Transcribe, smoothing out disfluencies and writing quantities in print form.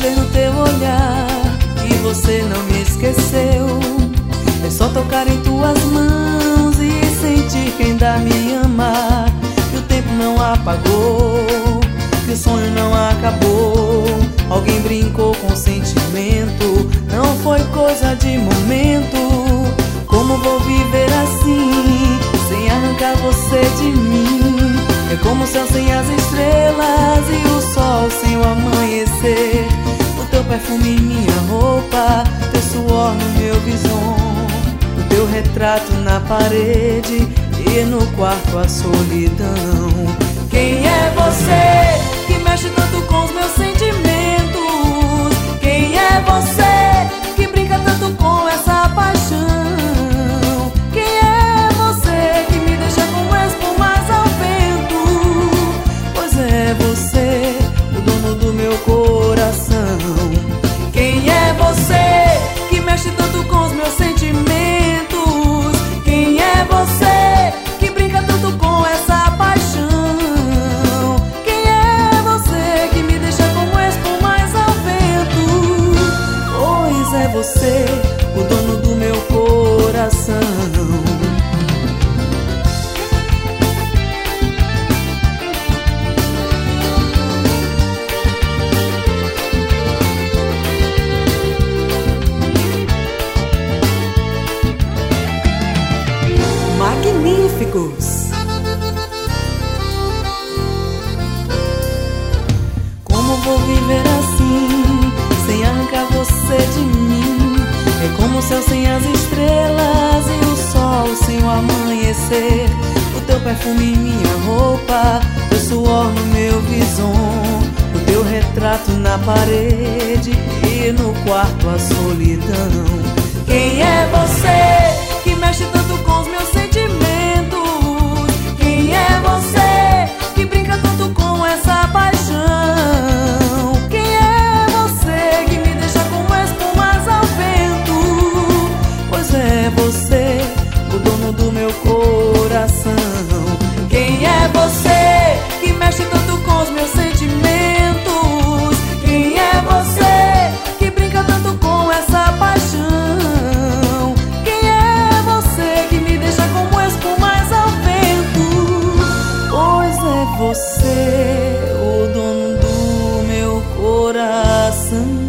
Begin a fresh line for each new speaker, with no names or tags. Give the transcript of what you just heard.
ver no teu olhar que você não me esqueceu. É só tocar em tuas mãos e sentir que ainda me ama. Que o tempo não apagou, que o sonho não acabou. Alguém brincou com o sentimento, não foi coisa de momento. Como vou viver assim, sem arrancar você de mim? É como o céu sem as estrelas e o sol sem o amanhecer. O teu perfume em minha roupa, teu suor no meu bison, o teu retrato na parede e no quarto a solidão. Quem é você que mexe tanto com os meus sentimentos? Quem é você que brinca tanto com essa paixão? Quem é você que me deixa como espumas ao vento? Pois é você, o dono do meu coração. Quem é você que mexe tanto com os meus sentimentos? Quem é você que brinca tanto com essa paixão? Quem é você que me deixa como espumas ao vento? Pois é você, o dono do meu coração. Magníficos! Como vou viver assim, sem arrancar você de mim? É como o céu sem as estrelas e o sol sem o amanhecer. O teu perfume em minha roupa, teu suor no meu bison, o teu retrato na parede e no quarto a solidão. Quem é você que mexe tanto com os meus sentimentos? Quem é você que brinca tanto com essa paixão? Quem é você que me deixa como espumas ao vento? Pois é você, o dono do meu coração. Quem é você que mexe tanto com os meus sentimentos? Quem é você que brinca tanto com essa paixão? Quem é você que me deixa como espumas ao vento? Pois é você, o dono do meu coração.